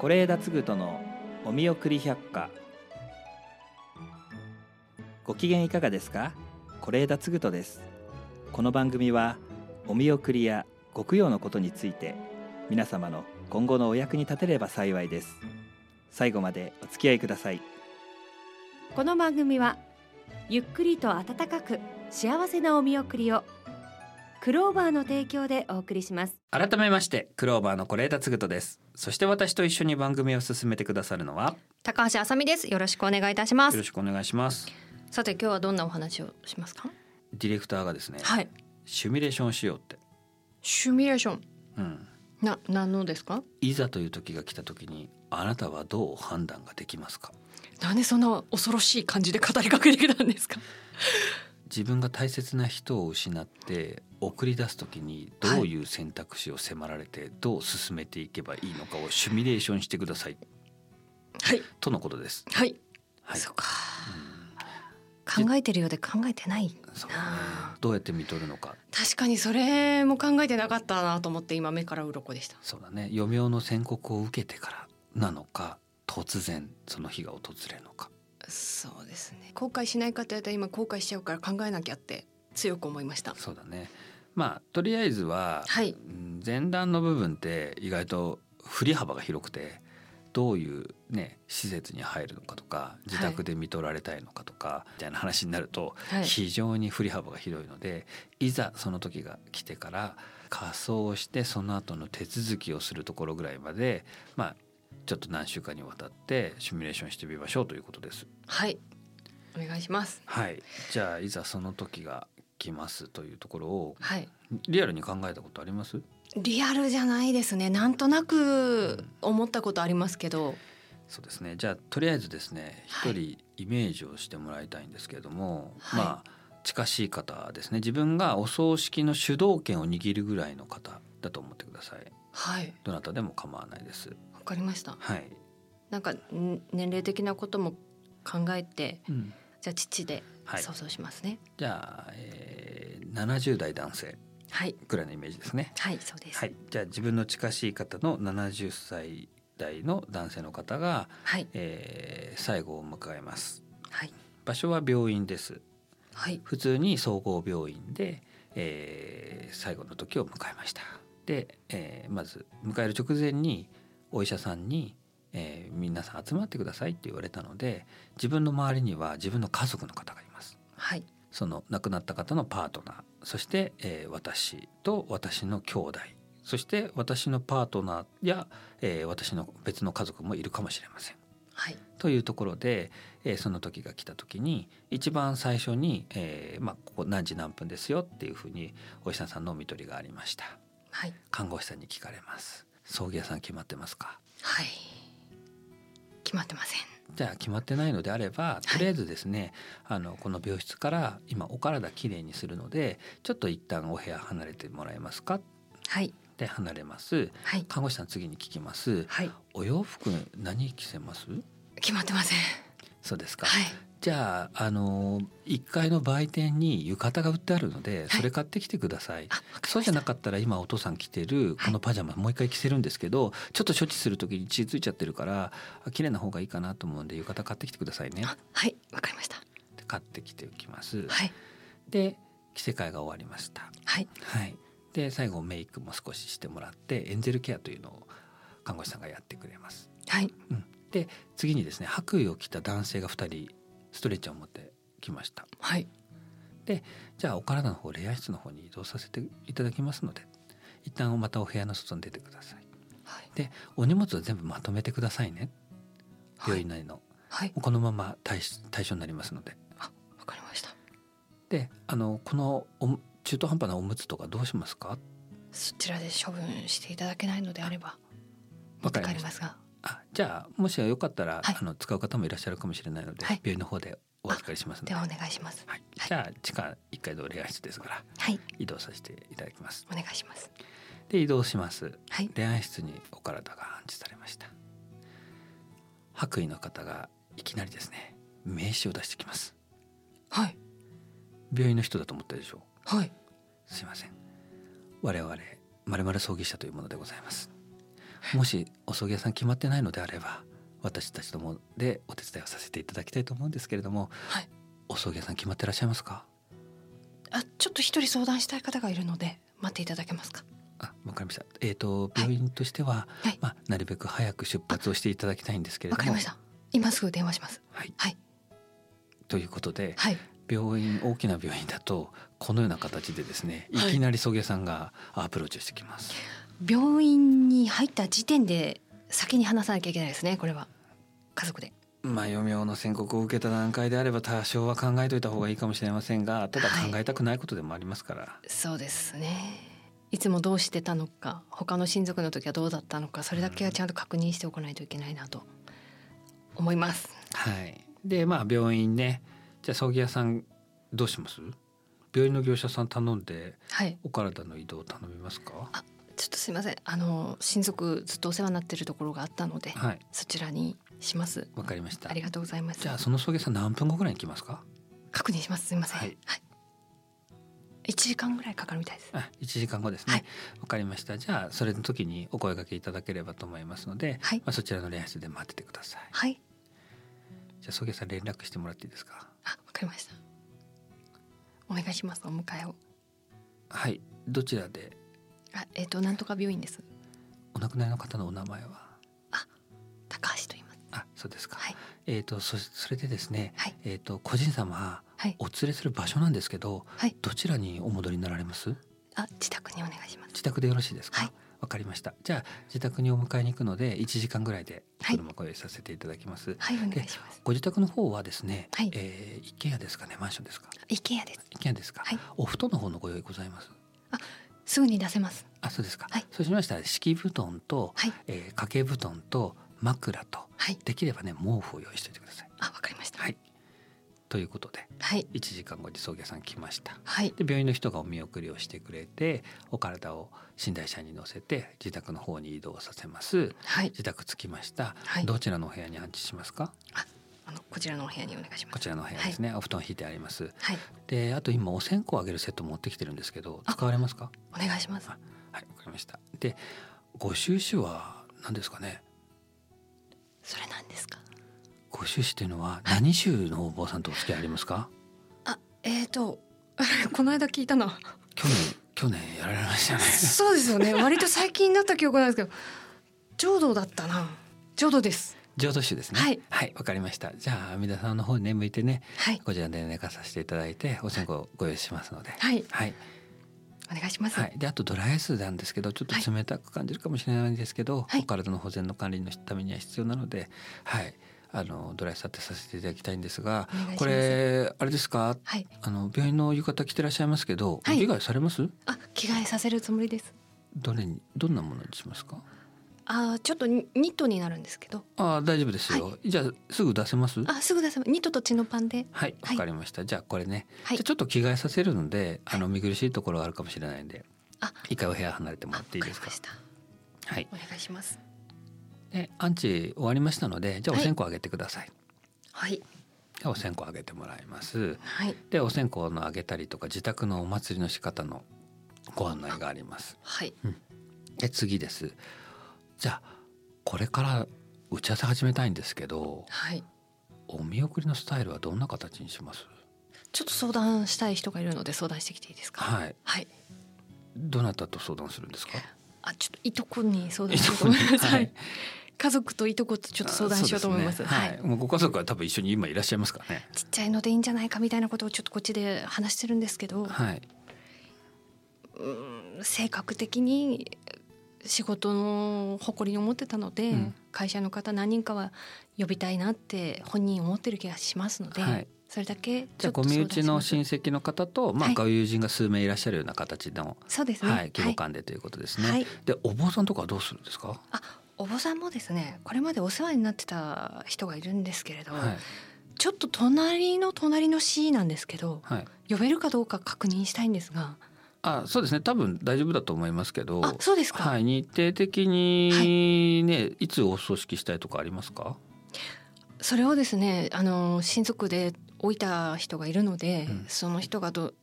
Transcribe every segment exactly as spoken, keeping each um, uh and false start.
是枝嗣人のお見送り百科。ご機嫌いかがですか？是枝嗣人です。この番組はお見送りやご供養のことについて、皆様の今後のお役に立てれば幸いです。最後までお付き合いください。 この番組はゆっくりと温かく幸せなお見送りを、クローバーの提供でお送りします。 改めましてクローバーの是枝嗣人です。そして私と一緒に番組を進めてくださるのは高橋あさみです。よろしくお願いいたします。 よろしくお願いします。 さて今日はどんなお話をしますか？ ディレクターがですね、 はい、 シミュレーションしようって。 シミュレーション、 うん、 な何のですか？ いざという時が来た時にあなたはどう判断ができますか？ なんでそんな恐ろしい感じで語りかけてきたんですか？ 自分が大切な人を失って送り出すときにどういう選択肢を迫られてどう進めていけばいいのかをシミュレーションしてください、 はい、 とのことです。 はい、 はい、 そうか、うん、考えてるようで考えてない。 そうね、どうやって見とるのか。 確かにそれも考えてなかったなと思って今目から鱗でした。 そうだね、余命の宣告を受けてからなのか、突然その日が訪れるのか。 そうですね、後悔しないかと言われたら今後悔しちゃうから考えなきゃって強く思いました。 そうだね、まあとりあえずは、はい、前段の部分って意外と振り幅が広くて、どういうね施設に入るのかとか自宅で見とられたいのかとか、はい、みたいな話になると非常に振り幅が広いので、はい、いざその時が来てから仮装してその後の手続きをするところぐらいまで、まあちょっと何週間にわたってシミュレーションしてみましょうということです。 はい、お願いします。 はい、じゃあいざその時が来ますというところを、 はい、 リアルに考えたことあります？ リアルじゃないですね。なんとなく思ったことありますけど、うん、 そうですね。じゃあとりあえずですね、一、はい、人イメージをしてもらいたいんですけれども、はい、まあ近しい方ですね。自分がお葬式の主導権を握るぐらいの方だと思ってください。 はい、 どなたでも構わないです。 わかりました。 はい、 なんか年齢的なことも考えて、うん、じゃあ父で想像しますね。はい、 じゃあ、えー、ななじゅう代男性くらいのイメージですね。 はい、はい、そうです。 はい、じゃあ自分の近しい方のななじゅっさい代の男性の方が、はい、えー、最後を迎えます。はい、場所は病院です。はい、普通に総合病院で、えー、最後の時を迎えました。で、えー、まず迎える直前にお医者さんに、えー、皆さん集まってくださいって言われたので、自分の周りには自分の家族の方がいます。はい、その亡くなった方のパートナー、そして、えー、私と私の兄弟、そして私のパートナーや、えー、私の別の家族もいるかもしれません。はい、というところで、えー、その時が来た時に一番最初に、えーまあ、ここ何時何分ですよっていうふうにお医者さんのお見取りがありました。はい、看護師さんに聞かれます。葬儀屋さん決まってますか？ はい、決まってません。 じゃあ決まってないのであれば、とりあえずですね、はい、あのこの病室から今お体きれいにするのでちょっと一旦お部屋離れてもらえますか？はい、で離れます。はい、看護師さん次に聞きます。はい、お洋服何着せます？ 決まってません。 そうですか。 はい、 じゃあ、あのいっかいの売店に浴衣が売ってあるのでそれ買ってきてください。はい、そうじゃなかったら今お父さん着てるこのパジャマもう一回着せるんですけど、はい、ちょっと処置する時に血ついちゃってるから綺麗な方がいいかなと思うんで浴衣買ってきてくださいね。 はい、わかりました。 で買ってきておきます。 はい、 で着せ替えが終わりました。はい、はい、で最後メイクも少ししてもらってエンゼルケアというのを看護師さんがやってくれます。 はい、 うん、で次にですね、白衣を着た男性がふたりストレッチャーを持ってきました。はい、でじゃあお体の方霊安室の方に移動させていただきますので一旦またお部屋の外に出てください。はい、でお荷物を全部まとめてくださいね、病院内の、はい、このまま 対, 対象になりますので。 あ、わかりました。 であのこのお中途半端なおむつとかどうしますか？ そちらで処分していただけないのであれば持って帰りますが。 あ、じゃあもしよかったら、はい、あの使う方もいらっしゃるかもしれないので、はい、病院の方でお預かりしますので。 ではお願いします。 はいはい、じゃあ地下いっかいの霊安室ですから、はい、移動させていただきます。 お願いします。 で移動します。 はい、 霊安室にお体が安置されました。白衣の方がいきなりですね名刺を出してきます。 はい、 病院の人だと思ったでしょう。 はい、 すいません、我々〇〇葬儀社というものでございます。 もしお葬儀屋さん決まってないのであれば私たちどもでお手伝いをさせていただきたいと思うんですけれども、はい、お葬儀屋さん決まってらっしゃいますか？ あ、ちょっと一人相談したい方がいるので待っていただけますか？ あ、わかりました。えーと、病院としては、はい、まあ、なるべく早く出発をしていただきたいんですけれども。 わかりました。今すぐ電話します。 はい、 はい、 ということで、 はい、 病院大きな病院だとこのような形でですね、いきなり葬儀屋さんがアプローチをしてきます。 病院に入った時点で先に話さなきゃいけないですね。これは家族で。 まあ、余命の宣告を受けた段階であれば多少は考えておいた方がいいかもしれませんが、ただ考えたくないことでもありますから、はい、 そうですね。いつもどうしてたのか、他の親族の時はどうだったのか、それだけはちゃんと確認しておかないといけないなと思います。 はい。で、まあ病院ね、じゃあ葬儀屋さんどうします？病院の業者さん頼んで、はい、お体の移動を頼みますか？ あ、ちょっとすいません、あの親族ずっとお世話になっているところがあったので、はい、そちらにします。 わかりました。 ありがとうございます。 じゃあその葬儀屋さん何分後ぐらいに来ますか？ 確認します。すいません。はい。はい、いちじかんぐらいかかるみたいです。 あ、いちじかんごですね。わ、はい、かりました。じゃあそれの時にお声掛けいただければと思いますので、はい、まあ、そちらの礼拝室で待っててください。 はい。 じゃあ葬儀屋さん連絡してもらっていいですか？ あ、わかりました。お願いします。お迎えを。 はい。どちらで？ あ、えっとなんとか病院です。 お亡くなりの方のお名前は？ あ、高橋と言います。 あ、そうですか。 はい、 えっと そ, それでですね、 はい、 えっと個人様、はい、お連れする場所なんですけど、はい、どちらにお戻りになられます？ あ、自宅にお願いします。 自宅でよろしいですか？はい、わかりました。じゃあ自宅にお迎えに行くのでいちじかんぐらいで車ご用意させていただきます。 はい、はい、お願いします。 ご自宅の方はですね、はい、えー、一軒家ですかね、マンションですか？ 一軒家です。 一軒家ですか？はい、お布団の方のご用意ございます？ あ、すぐに出せます。 あ、そうですか。 はい、 そうしましたら敷布団と、はい、えー、掛け布団と枕と、はい、できればね毛布を用意しておいてください。 あ、わかりました。 はい。ということで、 はい、 いちじかんごに葬儀屋さん来ました。 はい、 で病院の人がお見送りをしてくれて、お体を寝台車に乗せて自宅の方に移動させます。はい、自宅着きました。はい、どちらのお部屋に安置しますか？ あ、あのこちらのお部屋にお願いします。 こちらのお部屋ですね。はい、お布団引いてあります。 はい、 で、あと今お線香をあげるセット持ってきてるんですけど、使われますか？ お願いします。 はい、わかりました。で、ご収支は何ですかね？ それ何ですか？ ご収支というのは何宗のお坊さんとお付き合いありますか？ あ、えーとこの間聞いたな。 去年去年やられましたね。 そうですよね。割と最近だった記憶なんですけど、浄土だったな。浄土です。 浄土宗ですね。 はい、 はい、わかりました。じゃあ阿弥陀さんの方にね向いてね、はい、こちらで寝かさせていただいてお線香をご用意しますので、 はい、 はい、 お願いします。 はい、であとドライアイスなんですけど、ちょっと冷たく感じるかもしれないんですけど、はい、お体の保全の管理のためには必要なので、はい、あのドライアイス当てさせていただきたいんですが、これあれですか？はい、あの病院の浴衣着てらっしゃいますけど、はい、着替えされます？ あ、着替えさせるつもりです。 どれにどんなものにしますか？ あ、ちょっとニットになるんですけど。 あ、大丈夫ですよ。はい、じゃあすぐ出せます？ あ、すぐ出せます。ニットとチノパンで。 はい、わかりました。はい、じゃあこれね、はい、じゃあちょっと着替えさせるので、あの見苦しいところがあるかもしれないんで、あ、一回お部屋離れてもらっていいですか？はい、 お願いします。 で、アンチ終わりましたので、じゃあお線香あげてください。 はい。 でお線香あげてもらいます。 はい。 でお線香のあげたりとか自宅のお祭りの仕方のご案内があります。 はい。 うん、で次です。じゃあこれから打ち合わせ始めたいんですけど、はい、お見送りのスタイルはどんな形にします？ ちょっと相談したい人がいるので相談してきていいですか？ はい。 はい。 どなたと相談するんですか？ あ、ちょっといとこに相談しようと思います。はい。家族といとことちょっと相談しようと思います。 ね、はい。もうご家族は多分一緒に今いらっしゃいますからね。 ちっちゃいのでいいんじゃないかみたいなことをちょっとこっちで話してるんですけど、 はい。 うん、性格的に仕事の誇りに思ってたので、うん、会社の方何人かは呼びたいなって本人思ってる気がしますので、はい、それだけじゃあご身内の親戚の方と、まあ、ご友人が数名いらっしゃるような形の、 そうですね、 はい、規模感でということですね。はい、でお坊さんとかはどうするんですか？ あ、お坊さんもですね、これまでお世話になってた人がいるんですけれど、はい、ちょっと隣の隣の市なんですけど、はい、呼べるかどうか確認したいんですが。 あ、そうですね、多分大丈夫だと思いますけど。 あ、そうですか。 はい、日程的にね、はい、いつお葬式したいとかありますか？ それをですね、あの親族で置いた人がいるので、うん、その人が ど,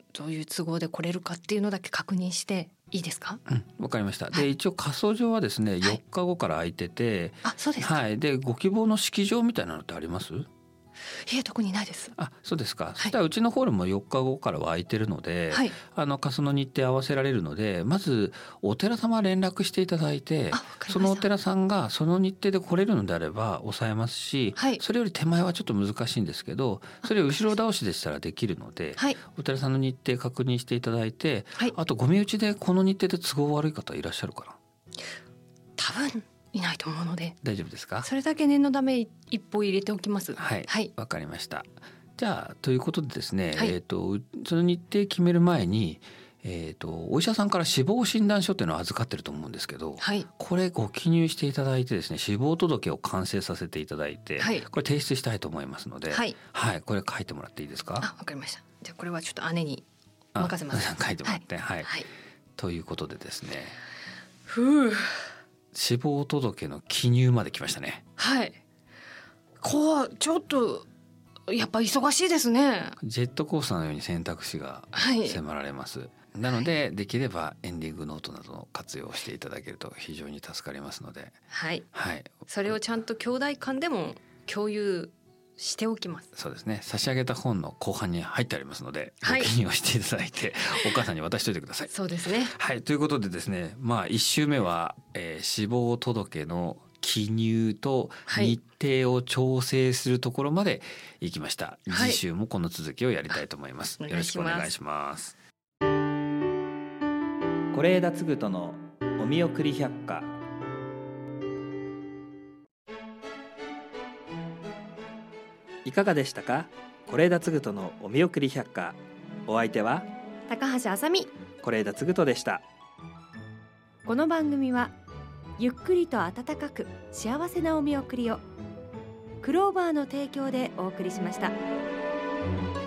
どういう都合で来れるかっていうのだけ確認していいですか？ うん、わかりました。で、一応火葬場はですね、よっかごから空いてて、 あ、そうですか。 はい。で、ご希望の式場みたいなのってあります？ いえ、特にないです。 あ、そうですか。はい、そしたらうちのホールもよっかごからは空いてるので、はい、あの火葬の日程合わせられるので、まずお寺様連絡していただいて、そのお寺さんがその日程で来れるのであれば抑えますし、はい、それより手前はちょっと難しいんですけど、それを後ろ倒しでしたらできるので、はい、お寺さんの日程確認していただいて、はい、あとご身内でこの日程で都合悪い方いらっしゃるかな？ 多分いないと思うので大丈夫ですか？ それだけ念のため一歩入れておきます。 はい、はい、わかりました。じゃあということでですね、はい、えーとその日程決める前に、えーとお医者さんから死亡診断書っていうのを預かってると思うんですけど、はい、これご記入していただいてですね、死亡届を完成させていただいて、はい、これ提出したいと思いますので、はい、はい、これ書いてもらっていいですか？ あ、わかりました。じゃあこれはちょっと姉に任せます。 書いてもらって、はい、はいはい、ということでですね、 ふう、 死亡届の記入まで来ましたね。 はい。こうちょっとやっぱ忙しいですね。 ジェットコースターのように選択肢が迫られます。はい、なので、はい、できればエンディングノートなどの活用をしていただけると非常に助かりますので、 はい。はい。それをちゃんと兄弟間でも共有しておきます。 そうですね。差し上げた本の後半に入ってありますので、はい、ご記入をしていただいてお母さんに渡しておいてください。 そうですね。 はい。ということでですね、まあいち週目は、えー、死亡届の記入と日程を調整するところまで行きました。はい、次週もこの続きをやりたいと思います。よろしくお願いします。是枝嗣人のお見送り百科。いかがでしたか？是枝嗣人のお見送り百科。お相手は高橋あさみ、 是枝嗣人でした。 この番組はゆっくりと温かく幸せなお見送りをクローバーの提供でお送りしました。